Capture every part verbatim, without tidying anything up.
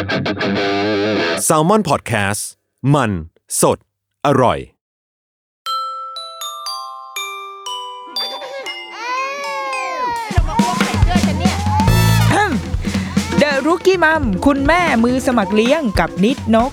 Salmon Podcast มันสดอร่อย The Rookie Mom คุณแม่มือสมัครเลี้ยงกับนิดนก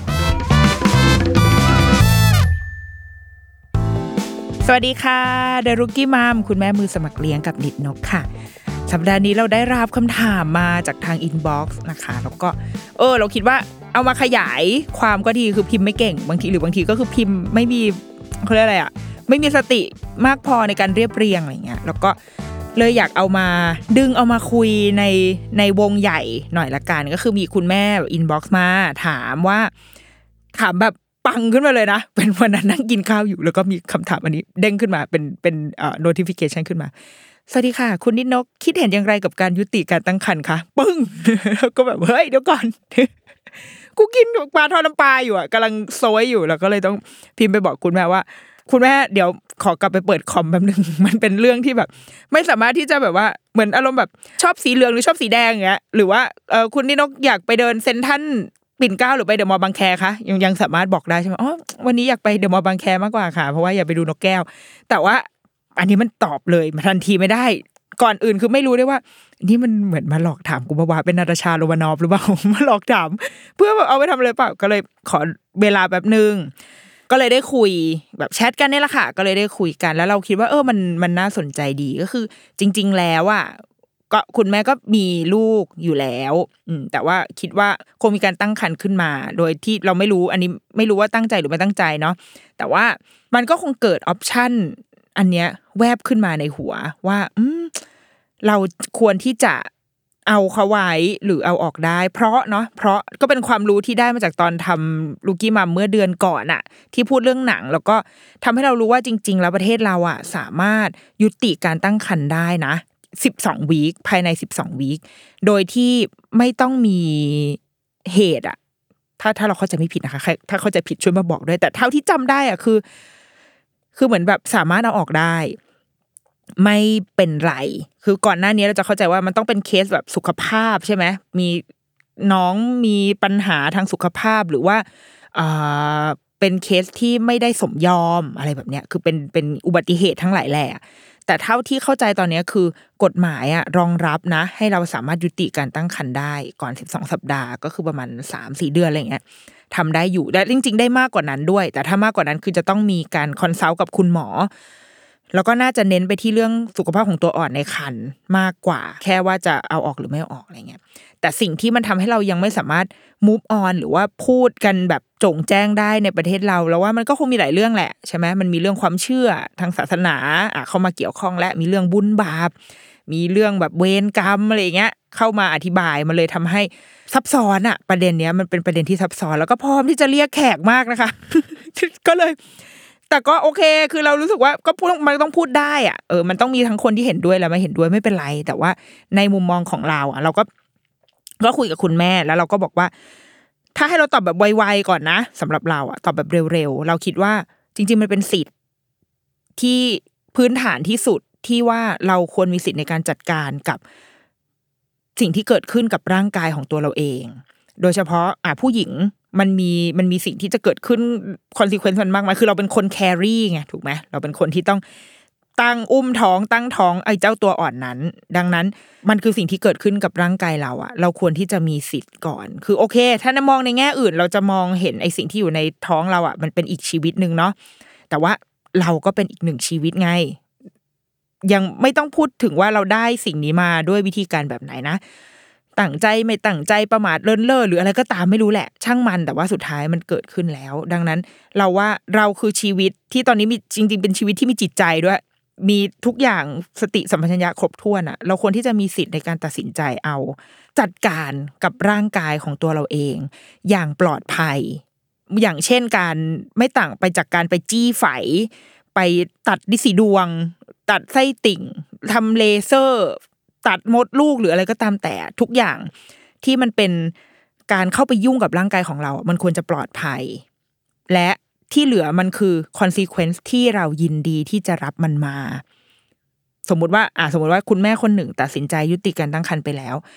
สวัสดีค่ะ The Rookie Mom คุณแม่มือสมัครเลี้ยงกับนิดนกค่ะสัปดาห์นี้เราได้รับคำถามมาจากทางอินบ็อกซ์นะคะแล้วก็เออเราคิดว่าเอามาขยายความก็ดีคือพิมพ์ไม่เก่งบางทีหรือบางทีก็คือพิมพ์ไม่มีเขาเรียกอะไรอ่ะไม่มีสติมากพอในการเรียบเรียงอะไรเงี้ยแล้วก็เลยอยากเอามาดึงเอามาคุยในในวงใหญ่หน่อยละกันก็คือมีคุณแม่อินบ็อกซ์มาถามว่าถามแบบปังขึ้นมาเลยนะเป็นวันนั้นนั่งกินข้าวอยู่แล้วก็มีคำถามอันนี้เด้งขึ้นมาเป็นเป็นเอ่อ notification ขึ้นมาสวัสดีค่ะคุณนิดนกคิดเห็นอย่างไรกับการยุติการตั้งครรภ์คะปึ้งแล้วก็แบบเฮ้ยเดี๋ยวก่อนกูกินปลาทอดน้ำปลาอยู่อ่ะกำลังโซยอยู่แล้วก็เลยต้องพิมพ์ไปบอกคุณแม่ว่าคุณแม่เดี๋ยวขอกลับไปเปิดคอมแป๊บนึงมันเป็นเรื่องที่แบบไม่สามารถที่จะแบบว่าเหมือนอารมณ์แบบชอบสีเหลืองหรือชอบสีแดงอย่างเงี้ยหรือว่าเออคุณนิดนกอยากไปเดินเซ็นทรัลปิ่นเกล้าหรือไปเดอะมอลล์บางแคคะยังยังสามารถบอกได้ใช่ไหมอ๋อวันนี้อยากไปเดอะมอลล์บางแคมากกว่าค่ะเพราะว่าอยากไปดูนกแก้วแต่ว่าอันนี้มันตอบเลยทันทีไม่ได้ก่อนอื่นคือไม่รู้ได้ว่านี่มันเหมือนมาหลอกถามกูบ่าวเป็นนาตาชาโรมานอฟหรือเปล่ามาหลอกถามเพื่อแบบเอาไปทำอะไรเปล่าก็เลยขอเวลาแป๊บนึงก็เลยได้คุยแบบแชทกันนี่แหละค่ะก็เลยได้คุยกันแล้วเราคิดว่าเออมันมันน่าสนใจดีก็คือจริงๆแล้วอ่ะก็คุณแม่ก็มีลูกอยู่แล้วอืมแต่ว่าคิดว่าคงมีการตั้งครรภ์ขึ้นมาโดยที่เราไม่รู้อันนี้ไม่รู้ว่าตั้งใจหรือไม่ตั้งใจเนาะแต่ว่ามันก็คงเกิดออปชั่นอันเนี้ยแวบขึ้นมาในหัวว่าอืมเราควรที่จะเอาเขาไว้หรือเอาออกได้เพราะเนาะเพราะก็เป็นความรู้ที่ได้มาจากตอนทำลูกี้มัมเมื่อเดือนก่อนอะที่พูดเรื่องหนังแล้วก็ทำให้เรารู้ว่าจริงๆแล้วประเทศเราอะสามารถยุติการตั้งครรภ์ได้นะสิบสองวีคภายในสิบสองวีคโดยที่ไม่ต้องมีเหตุอะถ้าถ้าเราเข้าใจไม่ผิดนะคะถ้าเข้าใจผิดช่วยมาบอกด้วยแต่เท่าที่จำได้อะคือคือเหมือนแบบสามารถเอาออกได้ไม่เป็นไรคือก่อนหน้านี้เราจะเข้าใจว่ามันต้องเป็นเคสแบบสุขภาพใช่ไหมมีน้องมีปัญหาทางสุขภาพหรือว่าอ่าเป็นเคสที่ไม่ได้สมยอมอะไรแบบเนี้ยคือเป็นเป็นอุบัติเหตุทั้งหลายแหละแต่เท่าที่เข้าใจตอนนี้คือกฎหมายอะรองรับนะให้เราสามารถยุติการตั้งครรภ์ได้ก่อนสิบสองสัปดาห์ก็คือประมาณ สามถึงสี่ เดือนอะไรอย่างเงี้ยทำได้อยู่และจริงๆได้มากกว่านั้นด้วยแต่ถ้ามากกว่านั้นคือจะต้องมีการคอนซัลท์กับคุณหมอแล้วก็น่าจะเน้นไปที่เรื่องสุขภาพของตัวอ่อนในครรภ์มากกว่าแค่ว่าจะเอาออกหรือไม่เอาออกอะไรเงี้ยแต่สิ่งที่มันทำให้เรายังไม่สามารถ move on หรือว่าพูดกันแบบโจ่งแจ้งได้ในประเทศเราแล้วว่ามันก็คงมีหลายเรื่องแหละใช่ไหมมันมีเรื่องความเชื่อทางศาสนาอ่ะเข้ามาเกี่ยวข้องและมีเรื่องบุญบาปมีเรื่องแบบเวรกรรมอะไรเงี้ยเข้ามาอธิบายมันเลยทำให้ซับซ้อนอ่ะประเด็นเนี้ยมันเป็นประเด็นที่ซับซ้อนแล้วก็พร้อมที่จะเรียกแขกมากนะคะ ก็เลยแต่ก็โอเคคือเรารู้สึกว่าก็พูดมันต้องพูดได้อ่ะเออมันต้องมีทั้งคนที่เห็นด้วยและไม่เห็นด้วยไม่เป็นไรแต่ว่าในมุมมองของเราอ่ะเราก็ก็คุยกับคุณแม่แล้วเราก็บอกว่าถ้าให้เราตอบแบบไวๆก่อนนะสำหรับเราอ่ะตอบแบบเร็วๆเราคิดว่าจริงๆมันเป็นสิทธิ์ที่พื้นฐานที่สุดที่ว่าเราควรมีสิทธิ์ในการจัดการกับสิ่งที่เกิดขึ้นกับร่างกายของตัวเราเองโดยเฉพาะอ่ะผู้หญิงมันมีมันมีสิ่งที่จะเกิดขึ้นคอนซีเควนซ์มันมากมายคือเราเป็นคนแครี่ไงถูกไหมเราเป็นคนที่ต้องตั้งอุ้มท้องตั้งท้องไอ้เจ้าตัวอ่อนนั้นดังนั้นมันคือสิ่งที่เกิดขึ้นกับร่างกายเราอะเราควรที่จะมีสิทธิ์ก่อนคือโอเคถ้ามองในแง่อื่นเราจะมองเห็นไอ้สิ่งที่อยู่ในท้องเราอะมันเป็นอีกชีวิตนึงเนาะแต่ว่าเราก็เป็นอีกหนึ่งชีวิตไงยังไม่ต้องพูดถึงว่าเราได้สิ่งนี้มาด้วยวิธีการแบบไหนนะตั้งใจไม่ตั้งใจประมาทเลินเล่อหรืออะไรก็ตามไม่รู้แหละช่างมันแต่ว่าสุดท้ายมันเกิดขึ้นแล้วดังนั้นเราว่าเราคือชีวิตที่ตอนนี้มีจริงๆเป็นชีวิตที่มีจิตใจด้วยมีทุกอย่างสติสัมปชัญญะครบถ้วนอ่ะเราควรที่จะมีสิทธิ์ในการตัดสินใจเอาจัดการกับร่างกายของตัวเราเองอย่างปลอดภัยอย่างเช่นการไม่ต่างไปจากการไปจี้ไฝไปตัดดิสีดวงตัดไส้ติ่งทำเลเซอร์ตัดมดลูกหรืออะไรก็ตามแต่ทุกอย่างที่มันเป็นการเข้าไปยุ่งกับร่างกายของเรามันควรจะปลอดภัยและที่เหลือมันคือ consequence ที่เรายินดีที่จะรับมันมาสมมุติว่าอ่ะสมมุติว่าคุณแม่คนหนึ่งตัดสินใจยุติการตั้งครรภ์ไปแล้ว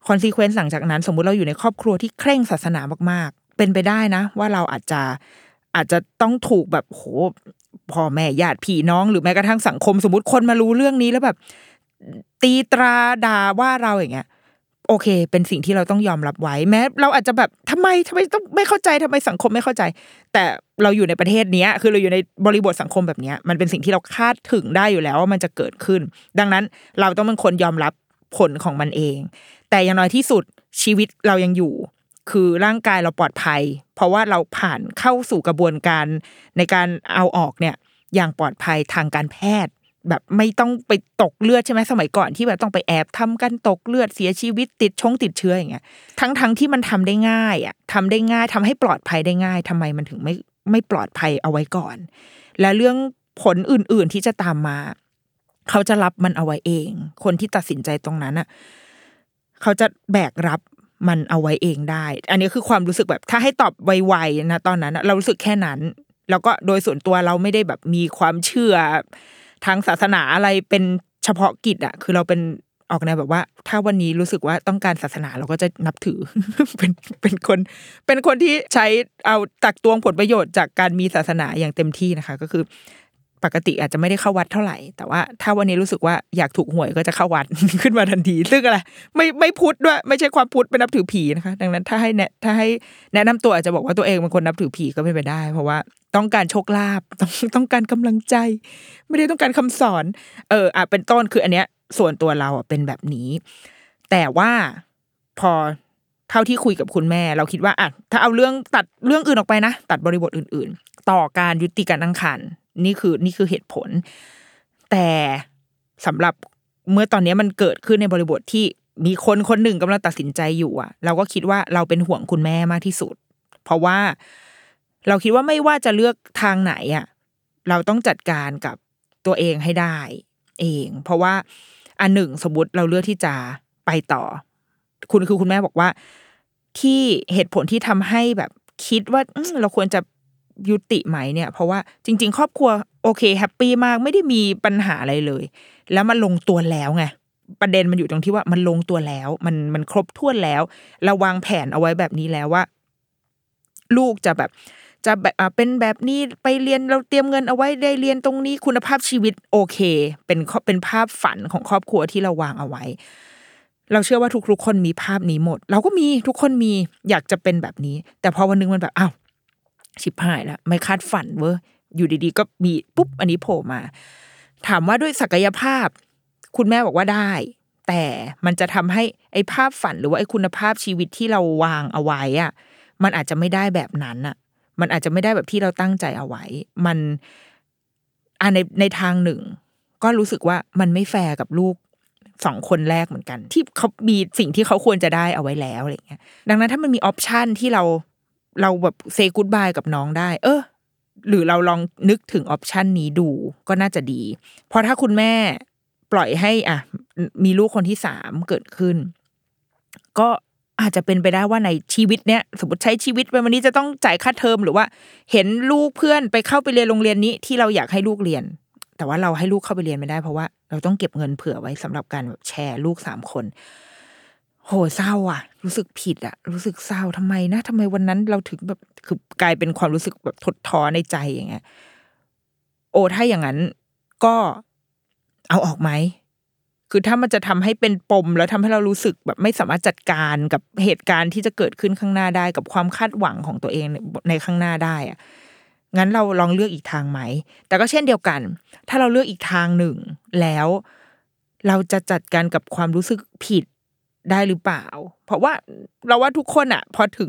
คอนซีเควนซ์หลังจากนั้นสมมุติเราอยู่ในครอบครัวที่เคร่งศาสนามากๆเป็นไปได้นะว่าเราอาจจะอาจจะต้องถูกแบบโหพ่อแม่ญาติพี่น้องหรือแม้กระทั่งสังคมสมมุติคนมารู้เรื่องนี้แล้วแบบตีตราด่าว่าเราอย่างเงี้ยโอเคเป็นสิ่งที่เราต้องยอมรับไว้แม้เราอาจจะแบบทำไมทำไมต้องไม่เข้าใจทำไมสังคมไม่เข้าใจแต่เราอยู่ในประเทศนี้คือเราอยู่ในบริบทสังคมแบบนี้มันเป็นสิ่งที่เราคาดถึงได้อยู่แล้วว่ามันจะเกิดขึ้นดังนั้นเราต้องเป็นคนยอมรับผลของมันเองแต่อย่างน้อยที่สุดชีวิตเรายังอยู่คือร่างกายเราปลอดภัยเพราะว่าเราผ่านเข้าสู่กระบวนการในการเอาออกเนี่ยอย่างปลอดภัยทางการแพทย์แบบไม่ต้องไปตกเลือดใช่ไหมสมัยก่อนที่แบบต้องไปแอบทำกันตกเลือดเสียชีวิตติดชงติดเชื้ออย่างเงี้ยทั้งทั้งที่มันทำได้ง่ายอ่ะทำได้ง่ายทำให้ปลอดภัยได้ง่ายทำไมมันถึงไม่ไม่ปลอดภัยเอาไว้ก่อนและเรื่องผลอื่นๆที่จะตามมาเขาจะรับมันเอาไว้เองคนที่ตัดสินใจตรงนั้นอ่ะเขาจะแบกรับมันเอาไว้เองได้อันนี้คือความรู้สึกแบบถ้าให้ตอบไวๆนะตอนนั้นเรารู้สึกแค่นั้นแล้วก็โดยส่วนตัวเราไม่ได้แบบมีความเชื่อทางศาสนาอะไรเป็นเฉพาะกิจอ่ะคือเราเป็นออกแนวแบบว่าถ้าวันนี้รู้สึกว่าต้องการศาสนาเราก็จะนับถือ เป็นเป็นคนเป็นคนที่ใช้เอาตักตวงผลประโยชน์จากการมีศาสนาอย่างเต็มที่นะคะก็คือปกติอาจจะไม่ได้เข้าวัดเท่าไหร่แต่ว่าถ้าวันนี้รู้สึกว่าอยากถูกหวยก็จะเข้าวัด ขึ้นมาทันทีซึ่งอะไรไม่ไม่พุทธด้วยไม่ใช่ความพุทธเป็นนับถือผีนะคะดังนั้นถ้าให้แนะถ้าให้แนะนำตัวอาจจะบอกว่าตัวเองเป็นคนนับถือผีก็ไม่ไปได้เพราะว่าต้องการโชคลาภต้องต้องการกำลังใจไม่ได้ต้องการคำสอนเอออ่ะเป็นต้นคืออันเนี้ยส่วนตัวเราอ่ะเป็นแบบนี้แต่ว่าพอเท่าที่คุยกับคุณแม่เราคิดว่าอ่ะถ้าเอาเรื่องตัดเรื่องอื่นออกไปนะตัดบริบทอื่นๆต่อการยุติการตั้งครรภ์นี่คือนี่คือเหตุผลแต่สำหรับเมื่อตอนนี้มันเกิดขึ้นในบริบทที่มีคนคนหนึ่งกำลังตัดสินใจอยู่อ่ะเราก็คิดว่าเราเป็นห่วงคุณแม่มากที่สุดเพราะว่าเราคิดว่าไม่ว่าจะเลือกทางไหนอ่ะเราต้องจัดการกับตัวเองให้ได้เองเพราะว่าอันหนึ่งสมมติเราเลือกที่จะไปต่อคุณคือคุณแม่บอกว่าที่เหตุผลที่ทำให้แบบคิดว่าเราควรจะยุติไหมเนี่ยเพราะว่าจริงๆครอบครัวโอเคแฮปปี้มากไม่ได้มีปัญหาอะไรเลยแล้วมันลงตัวแล้วไงประเด็นมันอยู่ตรงที่ว่ามันลงตัวแล้วมันมันครบถ้วนแล้วเราวางแผนเอาไว้แบบนี้แล้วว่าลูกจะแบบจะแบบเป็นแบบนี้ไปเรียนเราเตรียมเงินเอาไว้ได้เรียนตรงนี้คุณภาพชีวิตโอเคเป็นเป็นภาพฝันของครอบครัวที่เราวางเอาไว้เราเชื่อว่าทุกๆคนมีภาพนี้หมดเราก็มีทุกคนมีอยากจะเป็นแบบนี้แต่พอวันนึงมันแบบอ้าวชิบหายแล้วไม่คาดฝันเว้ยอยู่ดีๆก็มีปุ๊บอันนี้โผล่มาถามว่าด้วยศักยภาพคุณแม่บอกว่าได้แต่มันจะทำให้ไอ้ภาพฝันหรือว่าไอ้คุณภาพชีวิตที่เราวางเอาไว้อะมันอาจจะไม่ได้แบบนั้นอะมันอาจจะไม่ได้แบบที่เราตั้งใจเอาไว้มันอ่ะในในทางหนึ่งก็รู้สึกว่ามันไม่แฟร์กับลูกสองคนแรกเหมือนกันที่เขามีสิ่งที่เขาควรจะได้เอาไว้แล้วอะไรเงี้ยดังนั้นถ้ามันมีออปชันที่เราเราแบบเซย์กู๊ดบายกับน้องได้เออหรือเราลองนึกถึงออปชันนี้ดูก็น่าจะดีเพราะถ้าคุณแม่ปล่อยให้อ่ะมีลูกคนที่สามเกิดขึ้นก็อาจจะเป็นไปได้ว่าในชีวิตเนี้ยสมมติใช้ชีวิตไปวันนี้จะต้องจ่ายค่าเทอมหรือว่าเห็นลูกเพื่อนไปเข้าไปเรียนโรงเรียนนี้ที่เราอยากให้ลูกเรียนแต่ว่าเราให้ลูกเข้าไปเรียนไม่ได้เพราะว่าเราต้องเก็บเงินเผื่อไว้สำหรับการแบบแชร์ลูกสามคนโหเศร้าอ่ะรู้สึกผิดอ่ะรู้สึกเศร้าทำไมนะทำไมวันนั้นเราถึงแบบคือกลายเป็นความรู้สึกแบบทดท้อในใจอย่างเงี้ยโอ้ถ้าอย่างนั้นก็เอาออกไหมคือถ้ามันจะทำให้เป็นปมแล้วทำให้เรารู้สึกแบบไม่สามารถจัดการกับเหตุการณ์ที่จะเกิดขึ้นข้างหน้าได้กับความคาดหวังของตัวเองในข้างหน้าได้อะงั้นเราลองเลือกอีกทางไหมแต่ก็เช่นเดียวกันถ้าเราเลือกอีกทางหนึ่งแล้วเราจะจัดการกับความรู้สึกผิดได้หรือเปล่าเพราะว่าเราว่าทุกคนอ่ะพอถึง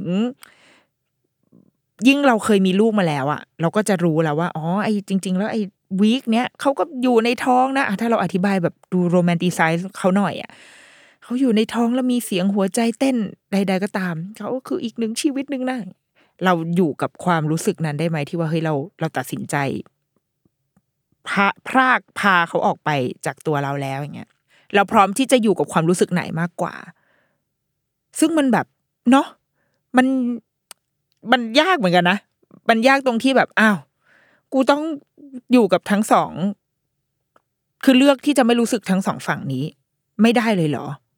ยิ่งเราเคยมีลูกมาแล้วอ่ะเราก็จะรู้แล้วว่าอ๋อไอ้จริงๆแล้วไอ้วีคเนี้ยเขาก็อยู่ในท้องนะถ้าเราอธิบายแบบดูโรแมนติไซซ์เขาหน่อยอ่ะเขาอยู่ในท้องแล้วมีเสียงหัวใจเต้นใดๆก็ตามเขาก็คืออีกหนึ่งชีวิตนึงนะเราอยู่กับความรู้สึกนั้นได้ไหมที่ว่าเฮ้ยเราเราตัดสินใจพาพรากพาเขาออกไปจากตัวเราแล้วอย่างเงี้ยเราพร้อมที่จะอยู่กับความรู้สึกไหนมากกว่าซึ่งมันแบบเนาะมันมันยากเหมือนกันนะมันยากตรงที่แบบอ้าวกูต้องอยู่กับทั้งสองคือเลือกที่จะไม่รู้สึกทั้งสองฝั่งนี้ไม่ได้เลยเหรอ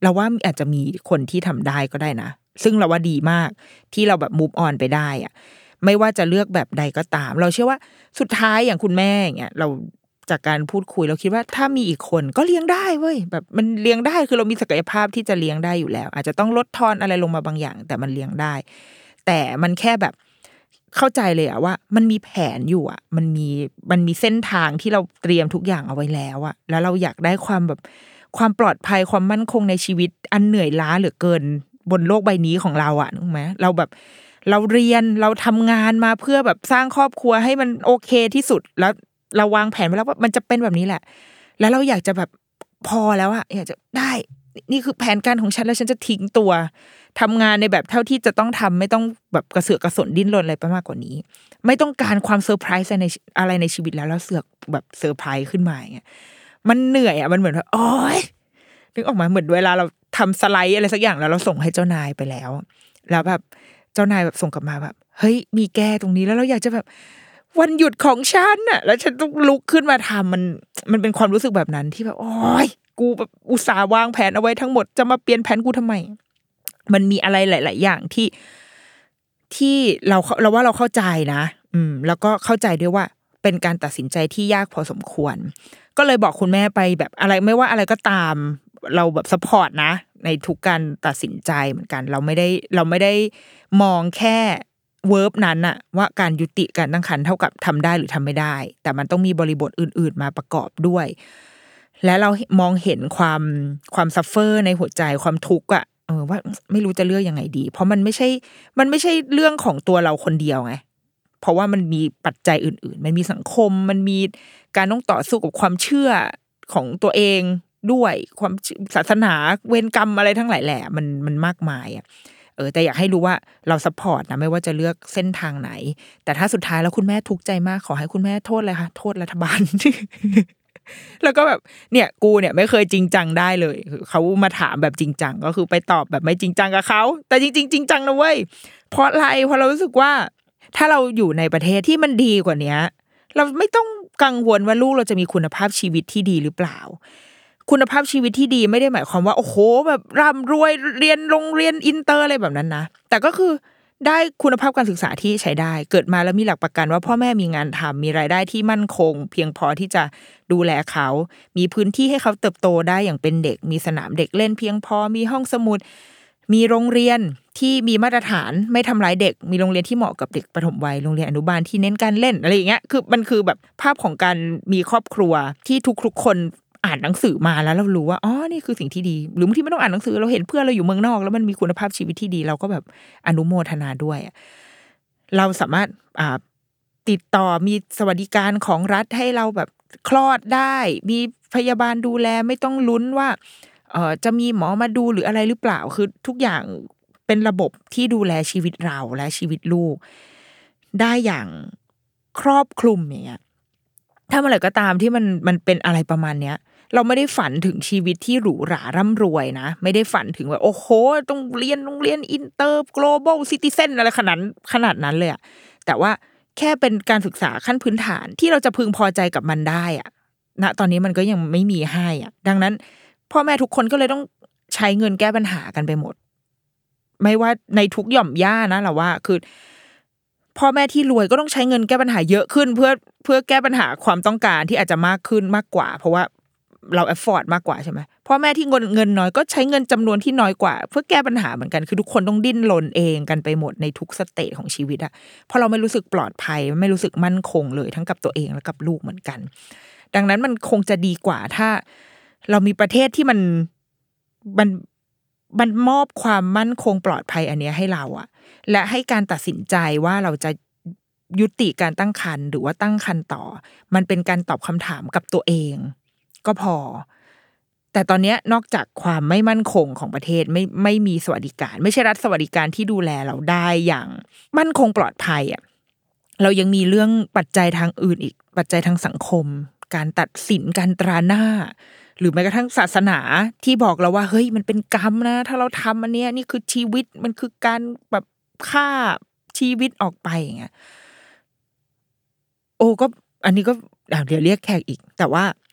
เราว่าอาจจะมีคนที่ทำได้ก็ได้นะซึ่งเราว่าดีมากที่เราแบบ move on ไปได้อะไม่ว่าจะเลือกแบบใดก็ตามเราเชื่อว่าสุดท้ายอย่างคุณแม่อย่างเงี้ยเราจากการพูดคุยเราคิดว่าถ้ามีอีกคนก็เลี้ยงได้เว้ยแบบมันเลี้ยงได้คือเรามีศักยภาพที่จะเลี้ยงได้อยู่แล้วอาจจะต้องลดทอนอะไรลงมาบางอย่างแต่มันเลี้ยงได้แต่มันแค่แบบเข้าใจเลยอะว่ามันมีแผนอยู่อะมันมีมันมีเส้นทางที่เราเตรียมทุกอย่างเอาไว้แล้วอะแล้วเราอยากได้ความแบบความปลอดภัยความมั่นคงในชีวิตอันเหนื่อยล้าเหลือเกินบนโลกใบนี้ของเราอะถูกไหมเราแบบเราเรียนเราทำงานมาเพื่อแบบสร้างครอบครัวให้มันโอเคที่สุดแล้วเราวางแผนไว้แล้วว่ามันจะเป็นแบบนี้แหละแล้วเราอยากจะแบบพอแล้วอะอยากจะได้นี่คือแผนการของฉันแล้วฉันจะทิ้งตัวทำงานในแบบเท่าที่จะต้องทำไม่ต้องแบบกระเสือกกระสนดิ้นรนอะไรไปมากกว่านี้ไม่ต้องการความเซอร์ไพรส์ในอะไรในชีวิตแล้วแล้วเสือกแบบเซอร์ไพรส์ขึ้นมาอย่างเงี้ยมันเหนื่อยอะมันเหมือนว่าโอ๊ยนึกออกมาเหมือนเวลาเราทำสไลด์อะไรสักอย่างแล้วเราส่งให้เจ้านายไปแล้วแล้วแบบเจ้านายแบบส่งกลับมาแบบเฮ้ยมีแก้ตรงนี้แล้วเราอยากจะแบบวันหยุดของฉันน่ะแล้วฉันต้องลุกขึ้นมาทำมันมันเป็นความรู้สึกแบบนั้นที่แบบโอ๊ยกูแบบอุตส่าห์วางแผนเอาไว้ทั้งหมดจะมาเปลี่ยนแผนกูทำไมมันมีอะไรหลายๆอย่างที่ที่เราเราว่าเราเข้าใจนะอืมแล้วก็เข้าใจด้วยว่าเป็นการตัดสินใจที่ยากพอสมควรก็เลยบอกคุณแม่ไปแบบอะไรไม่ว่าอะไรก็ตามเราแบบซัพพอร์ตนะในทุกการตัดสินใจเหมือนกันเราไม่ได้เราไม่ได้มองแค่เวิร์บนั้นอะว่าการยุติการตั้งครรภ์เท่ากับทำได้หรือทำไม่ได้แต่มันต้องมีบริบทอื่นๆมาประกอบด้วยและเรามองเห็นความความซัฟเฟอร์ในหัวใจความทุกข์อะเออว่าไม่รู้จะเลือกยังไงดีเพราะมันไม่ใช่มันไม่ใช่เรื่องของตัวเราคนเดียวไงเพราะว่ามันมีปัจจัยอื่นๆมันมีสังคมมันมีการต้องต่อสู้กับความเชื่อของตัวเองด้วยความศาสนาเวรกรรมอะไรทั้งหลายแหละมันมันมากมายอ่ะเออแต่อยากให้รู้ว่าเราซัพพอร์ตนะไม่ว่าจะเลือกเส้นทางไหนแต่ถ้าสุดท้ายแล้วคุณแม่ทุกข์ใจมากขอให้คุณแม่โทษเลยค่ะโทษรัฐบาล แล้วก็แบบเนี่ยกูเนี่ยไม่เคยจริงจังได้เลยเขามาถามแบบจริงจังก็คือไปตอบแบบไม่จริงจังกับเขาแต่จริงๆจริงจังนะเว้ยเพราะอะไรเพราะเรารู้สึกว่าถ้าเราอยู่ในประเทศที่มันดีกว่านี้เราไม่ต้องกังวลว่าลูกเราจะมีคุณภาพชีวิตที่ดีหรือเปล่าคุณภาพชีวิตที่ดีไม่ได้หมายความว่าโอ้โหแบบร่ำรวยเรียนโรงเรียนอินเตอร์อะไรแบบนั้นนะแต่ก็คือได้คุณภาพการศึกษาที่ใช้ได้เกิดมาแล้วมีหลักประกันว่าพ่อแม่มีงานทำมีรายได้ที่มั่นคงเพียงพอที่จะดูแลเขามีพื้นที่ให้เขาเติบโตได้อย่างเป็นเด็กมีสนามเด็กเล่นเพียงพอมีห้องสมุดมีโรงเรียนที่มีมาตรฐานไม่ทำร้ายเด็กมีโรงเรียนที่เหมาะกับเด็กประถมวัยโรงเรียนอนุบาลที่เน้นการเล่นอะไรอย่างเงี้ยคือมันคือแบบภาพของการมีครอบครัวที่ทุกๆคนอ่านหนังสือมาแล้วเรารู้ว่าอ๋อนี่คือสิ่งที่ดีหรือบางทีไม่ต้องอ่านหนังสือเราเห็นเพื่อนเราอยู่เมืองนอกแล้วมันมีคุณภาพชีวิตที่ดีเราก็แบบอนุโมทนาด้วยเราสามารถอ่าติดต่อมีสวัสดิการของรัฐให้เราแบบคลอดได้มีพยาบาลดูแลไม่ต้องลุ้นว่าเอ่อจะมีหมอมาดูหรืออะไรหรือเปล่าคือทุกอย่างเป็นระบบที่ดูแลชีวิตเราและชีวิตลูกได้อย่างครอบคลุมอย่างเงี้ยถ้าเมื่อไหร่ก็ตามที่มันมันเป็นอะไรประมาณเนี้ยเราไม่ได้ฝันถึงชีวิตที่หรูหราร่ำรวยนะไม่ได้ฝันถึงว่าโอ้โหต้องเรียนโรงเรียนอินเตอร์ global citizen อะไรขนาดขนาดนั้นเลยอะแต่ว่าแค่เป็นการศึกษาขั้นพื้นฐานที่เราจะพึงพอใจกับมันได้อะณตอนนี้มันก็ยังไม่มีให้อ่ะดังนั้นพ่อแม่ทุกคนก็เลยต้องใช้เงินแก้ปัญหากันไปหมดไม่ว่าในทุกหย่อมย่านะเราว่าคือพ่อแม่ที่รวยก็ต้องใช้เงินแก้ปัญหาเยอะขึ้นเพื่อเพื่อแก้ปัญหาความต้องการที่อาจจะมากขึ้นมากกว่าเพราะว่าเราแอฟฟอร์ดมากกว่าใช่ไหมพ่อแม่ที่เงินเงินน้อยก็ใช้เงินจำนวนที่น้อยกว่าเพื่อแก้ปัญหาเหมือนกันคือทุกคนต้องดิ้นรนเองกันไปหมดในทุกสเตจของชีวิตอะเพราะเราไม่รู้สึกปลอดภัยไม่รู้สึกมั่นคงเลยทั้งกับตัวเองและกับลูกเหมือนกันดังนั้นมันคงจะดีกว่าถ้าเรามีประเทศที่มันมันมันมอบความมั่นคงปลอดภัยอันนี้ให้เราอะและให้การตัดสินใจว่าเราจะยุติการตั้งครรภ์หรือว่าตั้งครรภ์ต่อมันเป็นการตอบคำถามกับตัวเองก็พอแต่ตอนนี้นอกจากความไม่มั่นคงของประเทศไม่ไม่มีสวัสดิการไม่ใช่รัฐสวัสดิการที่ดูแลเราได้อย่างมั่นคงปลอดภัยอ่ะเรายังมีเรื่องปัจจัยทางอื่นอีกปัจจัยทางสังคมการตัดสินการตราหน้าหรือแม้กระทั่งศาสนาที่บอกเราว่าเฮ้ยมันเป็นกรรมนะถ้าเราทำอันเนี้ยนี่คือชีวิตมันคือการแบบฆ่าชีวิตออกไปอย่างเงี้ยโอ้ก็อันนี้ก็เดี๋ยวเรียกแขกอีกแต่ว่า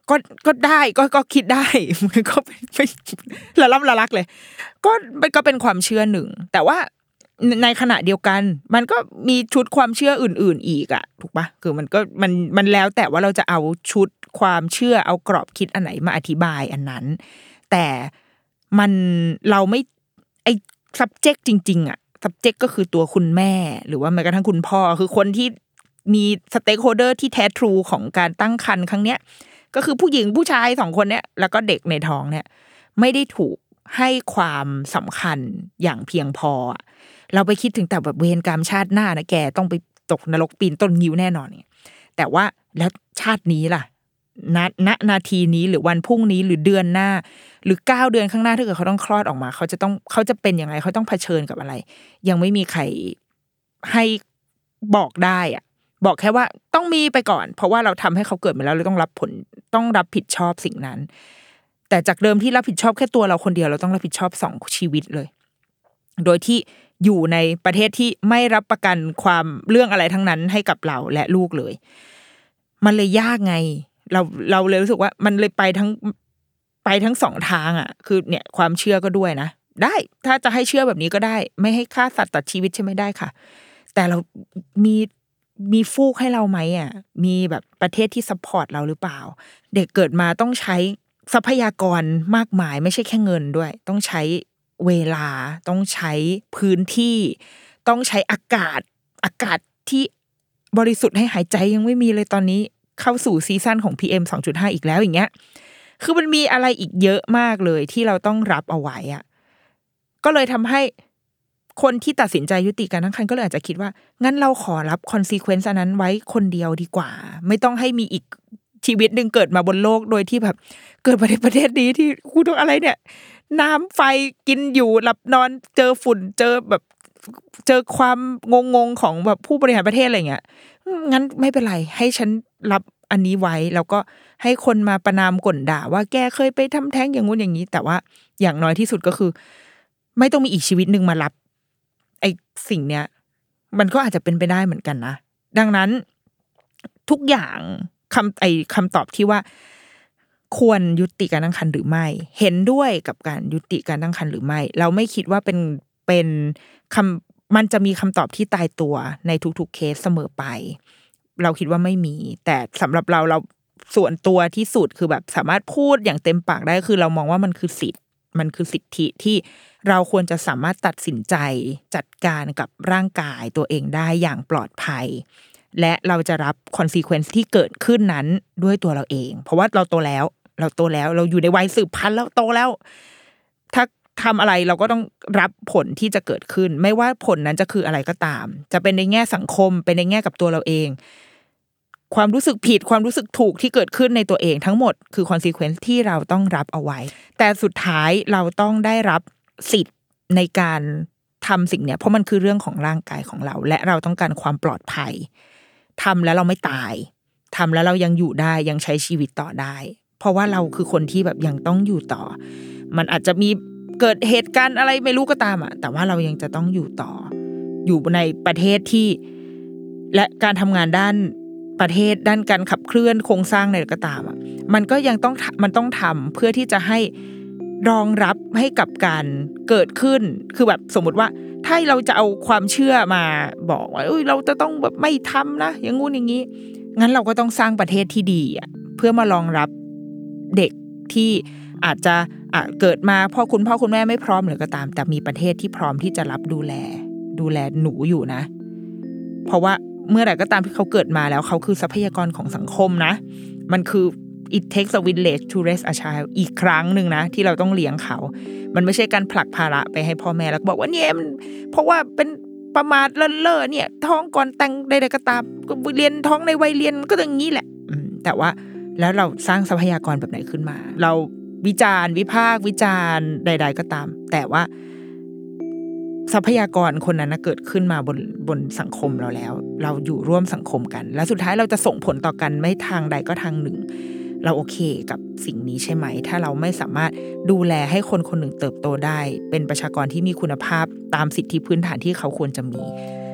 ก็ก็ได้ก็ก็คิดได้มันก็ไม่ละล่ำละลักเลยก็มันก็เป็นความเชื่อหนึ่งแต่ว่าในขณะเดียวกันมันก็มีชุดความเชื่ออื่นๆอีกอ่ะถูกปะคือมันก็มันมันแล้วแต่ว่าเราจะเอาชุดความเชื่อเอากรอบคิดอันไหนมาอธิบายอันนั้นแต่มันเราไม่ไอ้ subject จริงๆอ่ะ subject ก็คือตัวคุณแม่หรือว่าแม้กระทั่งคุณพ่อคือคนที่มี stakeholder ที่แท้ทรูของการตั้งครรภ์ครั้งเนี้ยก็คือผู้หญิงผู้ชายสองคนเนี้ยแล้วก็เด็กในท้องเนี่ยไม่ได้ถูกให้ความสำคัญอย่างเพียงพอเราไปคิดถึงแต่แบบเวรกรรมชาติหน้านะแกต้องไปตกนรกปีนต้นงิ้วแน่นอนเนี่ยแต่ว่าแล้วชาตินี้ล่ะณณนาทีนี้หรือวันพรุ่งนี้หรือเดือนหน้าหรือเก้าเดือนข้างหน้าถ้าเกิดเขาต้องคลอดออกมาเขาจะต้องเขาจะเป็นยังไงเขาต้องเผชิญกับอะไรยังไม่มีใครให้บอกได้อะบอกแค่ว่าต้องมีไปก่อนเพราะว่าเราทำให้เขาเกิดมาแล้วเราต้องรับผลต้องรับผิดชอบสิ่งนั้นแต่จากเดิมที่รับผิดชอบแค่ตัวเราคนเดียวเราต้องรับผิดชอบสองชีวิตเลยโดยที่อยู่ในประเทศที่ไม่รับประกันความเรื่องอะไรทั้งนั้นให้กับเราและลูกเลยมันเลยยากไงเราเราเลยรู้สึกว่ามันเลยไปทั้งไปทั้งสองทางอ่ะคือเนี่ยความเชื่อก็ด้วยนะได้ถ้าจะให้เชื่อแบบนี้ก็ได้ไม่ให้ฆ่าสัตว์ตัดชีวิตใช่ไหมได้ค่ะแต่เรามีมีฟูกให้เราไหมอ่ะมีแบบประเทศที่ซัพพอร์ตเราหรือเปล่าเด็กเกิดมาต้องใช้ทรัพยากรมากมายไม่ใช่แค่เงินด้วยต้องใช้เวลาต้องใช้พื้นที่ต้องใช้อากาศอากาศที่บริสุทธิ์ให้หายใจยังไม่มีเลยตอนนี้เข้าสู่ซีซั่นของ พี เอ็ม สองจุดห้า อีกแล้วอย่างเงี้ยคือมันมีอะไรอีกเยอะมากเลยที่เราต้องรับเอาไว้อ่ะก็เลยทำให้คนที่ตัดสินใจยุติการตั้งครรภ์ก็เลยอาจจะคิดว่างั้นเราขอรับ consequence อันนั้นไว้คนเดียวดีกว่าไม่ต้องให้มีอีกชีวิตนึงเกิดมาบนโลกโดยที่แบบเกิดมาในประเทศนี้ที่กูต้องอะไรเนี่ยน้ำไฟกินอยู่หลับนอนเจอฝุ่นเจอแบบเจอความงงๆของแบบผู้บริหารประเทศอะไรเงี้ยงั้นไม่เป็นไรให้ฉันรับอันนี้ไว้แล้วก็ให้คนมาประนามก่นด่าว่าแกเคยไปทำแท้งอย่างงู้นอย่างนี้แต่ว่าอย่างน้อยที่สุดก็คือไม่ต้องมีอีกชีวิตนึงมารับไอ้สิ่งเนี้ยมันก็อาจจะเป็นไปได้เหมือนกันนะดังนั้นทุกอย่างคำไอ้คำตอบที่ว่าควรยุติการตั้งครรภ์หรือไม่เห็นด้วยกับการยุติการตั้งครรภ์หรือไม่เราไม่คิดว่าเป็นเป็นคำมันจะมีคำตอบที่ตายตัวในทุกๆเคสเสมอไปเราคิดว่าไม่มีแต่สำหรับเราเราส่วนตัวที่สุดคือแบบสามารถพูดอย่างเต็มปากได้คือเรามองว่ามันคือสิทธิ์มันคือสิทธิที่เราควรจะสามารถตัดสินใจจัดการกับร่างกายตัวเองได้อย่างปลอดภัยและเราจะรับ consequence ที่เกิดขึ้นนั้นด้วยตัวเราเองเพราะว่าเราโตแล้วเราโตแล้วเราอยู่ในวัยสืบพันธุ์แล้วโตแล้วถ้าทำอะไรเราก็ต้องรับผลที่จะเกิดขึ้นไม่ว่าผลนั้นจะคืออะไรก็ตามจะเป็นในแง่สังคมเป็นในแง่กับตัวเราเองความรู้สึกผิดความรู้สึกถูกที่เกิดขึ้นในตัวเองทั้งหมดคือ consequence ที่เราต้องรับเอาไว้แต่สุดท้ายเราต้องได้รับสิทธิ์ในการทำสิ่งเนี้ยเพราะมันคือเรื่องของร่างกายของเราและเราต้องการความปลอดภัยทำแล้วเราไม่ตายทำแล้วเรายังอยู่ได้ยังใช้ชีวิตต่อได้เพราะว่าเราคือคนที่แบบยังต้องอยู่ต่อมันอาจจะมีเกิดเหตุการณ์อะไรไม่รู้ก็ตามอ่ะแต่ว่าเรายังจะต้องอยู่ต่ออยู่ในประเทศที่และการทำงานด้านประเทศด้านการขับเคลื่อนโครงสร้างอะไรก็ตามอ่ะมันก็ยังต้องมันต้องทำเพื่อที่จะให้รองรับให้กับการเกิดขึ้นคือแบบสมมติว่าถ้าเราจะเอาความเชื่อมาบอกว่าเอ้ยเราจะต้องแบบไม่ทำนะอย่างงู้นอย่างนี้งั้นเราก็ต้องสร้างประเทศที่ดีอ่ะเพื่อมารองรับเด็กที่อาจจะอ่ะเกิดมาพ่อคุณพ่อคุณแม่ไม่พร้อมหรือก็ตามแต่มีประเทศที่พร้อมที่จะรับดูแลดูแลหนูอยู่นะเพราะว่าเมื่อไหร่ก็ตามที่เขาเกิดมาแล้วเขาคือทรัพยากรของสังคมนะมันคือ it takes a village to raise a child อีกครั้งหนึ่งนะที่เราต้องเลี้ยงเขามันไม่ใช่การผลักภาระไปให้พ่อแม่แล้วบอกว่าเนี่ยมันเพราะว่าเป็นประมาทเลินเล่อเนี่ยท้องก่อนแต่งใดๆก็ตามเรียนท้องในวัยเรียนก็อย่างนี้แหละแต่ว่าแล้วเราสร้างทรัพยากรแบบไหนขึ้นมาเราวิจารณ์วิพากษ์วิจารณ์ใดๆก็ตามแต่ว่าทรัพยากรคนนั้นนะเกิดขึ้นมาบนบนสังคมเราแล้วเราอยู่ร่วมสังคมกันแล้วสุดท้ายเราจะส่งผลต่อกันไม่ทางใดก็ทางหนึ่งเราโอเคกับสิ่งนี้ใช่ไหมถ้าเราไม่สามารถดูแลให้คนคนหนึ่งเติบโตได้เป็นประชากรที่มีคุณภาพตามสิทธิพื้นฐานที่เขาควรจะมี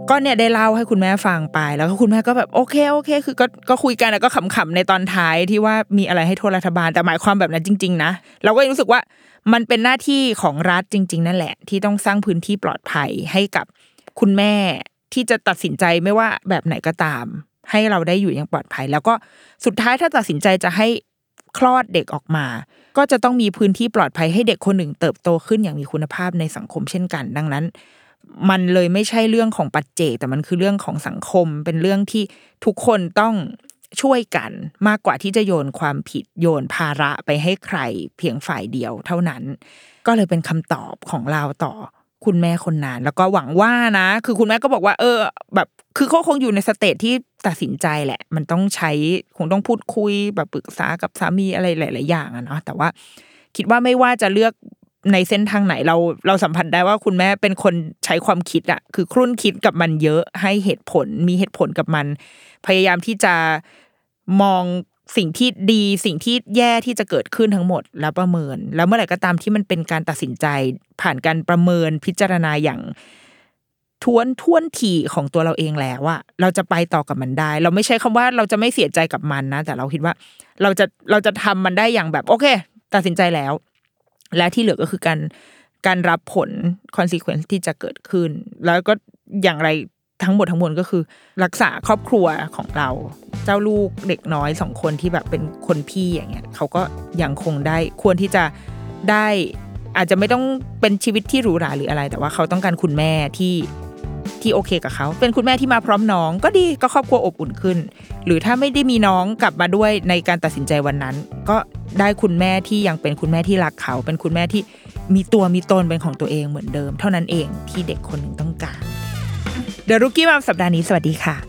ก็เนี่ยได้เล่าให้คุณแม่ฟังไปแล้วก็คุณแม่ก็แบบโอเคโอเคคือก็ก็คุยกันแล้วก็ขำๆในตอนท้ายที่ว่ามีอะไรให้โทษรัฐบาลแต่หมายความแบบนั้นจริงๆนะเราก็รู้สึกว่ามันเป็นหน้าที่ของรัฐจริงๆนั่นแหละที่ต้องสร้างพื้นที่ปลอดภัยให้กับคุณแม่ที่จะตัดสินใจไม่ว่าแบบไหนก็ตามให้เราได้อยู่อย่างปลอดภัยแล้วก็สุดท้ายถ้าตัดสินใจจะให้คลอดเด็กออกมาก็จะต้องมีพื้นที่ปลอดภัยให้เด็กคนหนึ่งเติบโตขึ้นอย่างมีคุณภาพในสังคมเช่นกันดังนั้นมันเลยไม่ใช่เรื่องของปัจเจกแต่มันคือเรื่องของสังคมเป็นเรื่องที่ทุกคนต้องช่วยกันมากกว่าที่จะโยนความผิดโยนภาระไปให้ใครเพียงฝ่ายเดียวเท่านั้นก็เลยเป็นคำตอบของเราต่อคุณแม่คนนั้นแล้วก็หวังว่านะคือคุณแม่ก็บอกว่าเออแบบคือเขาคงอยู่ในสเตจที่ตัดสินใจแหละมันต้องใช้คงต้องพูดคุยแบบปรึกษากับสามีอะไรหลายๆอย่างอะเนาะแต่ว่าคิดว่าไม่ว่าจะเลือกในเส้นทางไหนเราเราสัมผัสได้ว่าคุณแม่เป็นคนใช้ความคิดอะคือครุ่นคิดกับมันเยอะให้เหตุผลมีเหตุผลกับมันพยายามที่จะมองสิ่งที่ดีสิ่งที่แย่ที่จะเกิดขึ้นทั้งหมดแล้วประเมินแล้วเมื่อไหร่ก็ตามที่มันเป็นการตัดสินใจผ่านการประเมินพิจารณาอย่างท้วนท้วนถี่ของตัวเราเองแล้วอะเราจะไปต่อกับมันได้เราไม่ใช่คำว่าเราจะไม่เสียใจกับมันนะแต่เราคิดว่าเราจะเราจะทำมันได้อย่างแบบโอเคตัดสินใจแล้วและที่เหลือก็คือการการรับผล consequence ที่จะเกิดขึ้นแล้วก็อย่างไรทั้งหมดทั้งมวลก็คือรักษาครอบครัวของเราเจ้าลูกเด็กน้อยสองคนที่แบบเป็นคนพี่อย่างเงี้ยเขาก็ยังคงได้ควรที่จะได้อาจจะไม่ต้องเป็นชีวิตที่หรูหราหรืออะไรแต่ว่าเขาต้องการคุณแม่ที่ที่โอเคกับเขาเป็นคุณแม่ที่มาพร้อมน้องก็ดีก็ครอบครัวอบอุ่นขึ้นหรือถ้าไม่ได้มีน้องกลับมาด้วยในการตัดสินใจวันนั้นก็ได้คุณแม่ที่ยังเป็นคุณแม่ที่รักเขาเป็นคุณแม่ที่มีตัวมีตนเป็นของตัวเองเหมือนเดิมเท่านั้นเองที่เด็กคนหนึ่งต้องการเดอะรุกกี้มัมสัปดาห์นี้สวัสดีค่ะ